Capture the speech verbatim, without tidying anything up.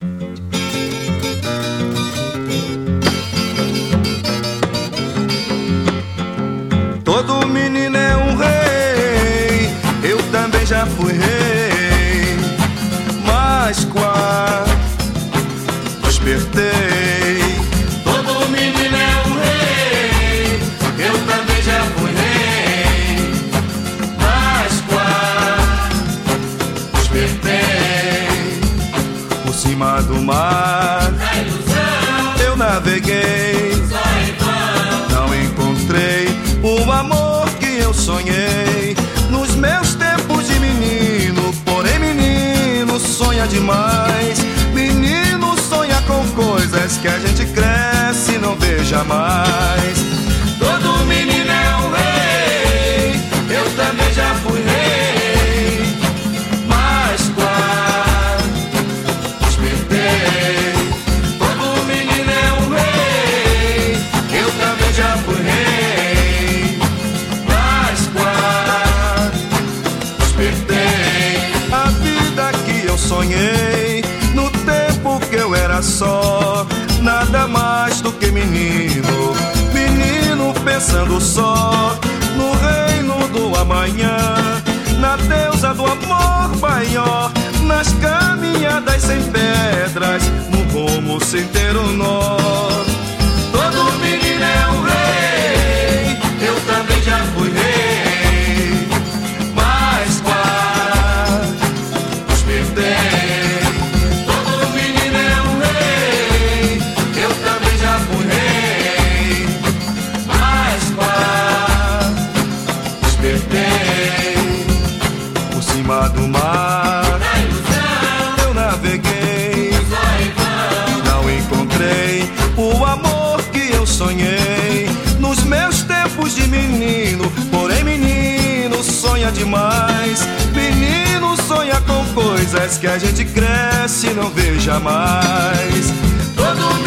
Todo menino é um rei, eu também já fui rei, mas quase despertei. Todo menino é um rei, eu também já fui rei, mas quase despertei. Por cima do mar, eu naveguei, não encontrei o amor que eu sonhei nos meus tempos de menino. Porém menino sonha demais, menino sonha com coisas que a gente cresce e não vê jamais. Todo menino é um rei, eu também já fui rei, mas quase despertei. Todo menino é um rei, eu também já fui rei, mas quase despertei. A vida que eu sonhei no tempo que eu era só, nada mais do que menino, menino pensando só no reino do amanhã, na deusa do amor maior, nas caminhadas sem pedras, no rumo sem ter um nó. Todo menino é um rei, eu também já fui rei, mas quase despertei. Todo menino é um rei, eu também já fui rei, mas quase despertei. Por cima do mar, eu naveguei, não encontrei o amor que eu sonhei nos meus tempos de menino. Porém menino sonha demais, menino sonha com coisas que a gente cresce e não vê jamais. Todo